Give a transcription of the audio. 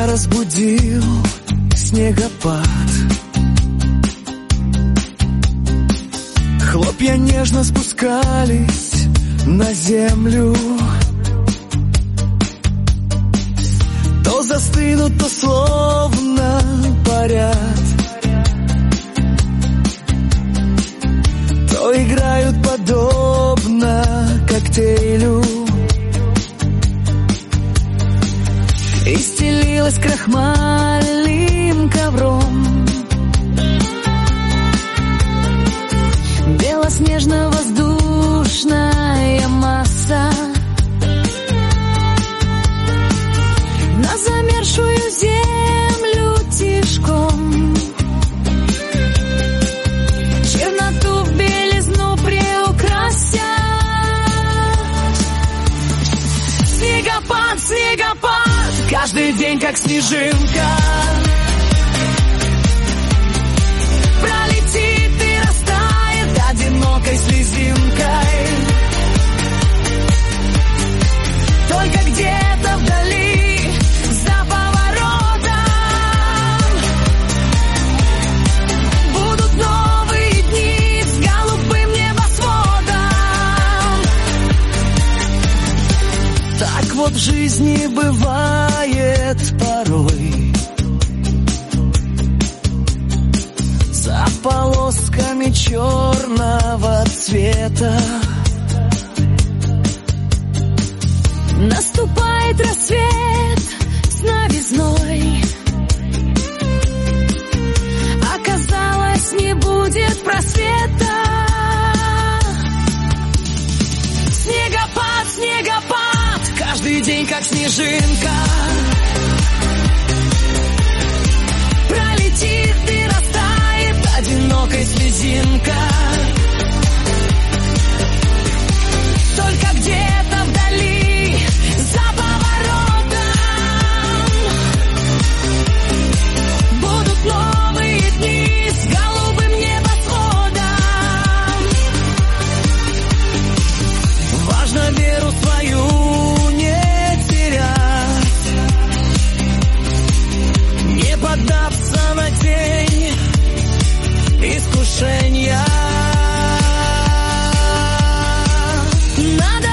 Меня разбудил снегопад. Хлопья нежно спускались на землю. То застынут, то словно парят, то играют подобно коктейлю. И стелилась крахмальным ковром белоснежно-воздушная масса на замерзшую землю тишком. Черноту в белизну приукрасят. Снегопад, снегопад, каждый день как снежинка. Пролетит и растает одинокой слезинкой. Только где-то вдали, за поворотом, будут новые дни с голубым небосводом. Так вот в жизни бывает порой. За полосками черного цвета наступает рассвет с новизной. Оказалось, не будет просвета. Снегопад, снегопад, каждый день как снежинка. Пролетит и растает одинокой слезинка. Только где-то вдали, за поворотом, будут новые дни с голубым небосводом. Важно веру свою не терять, не поддаться на тень искушения. Надо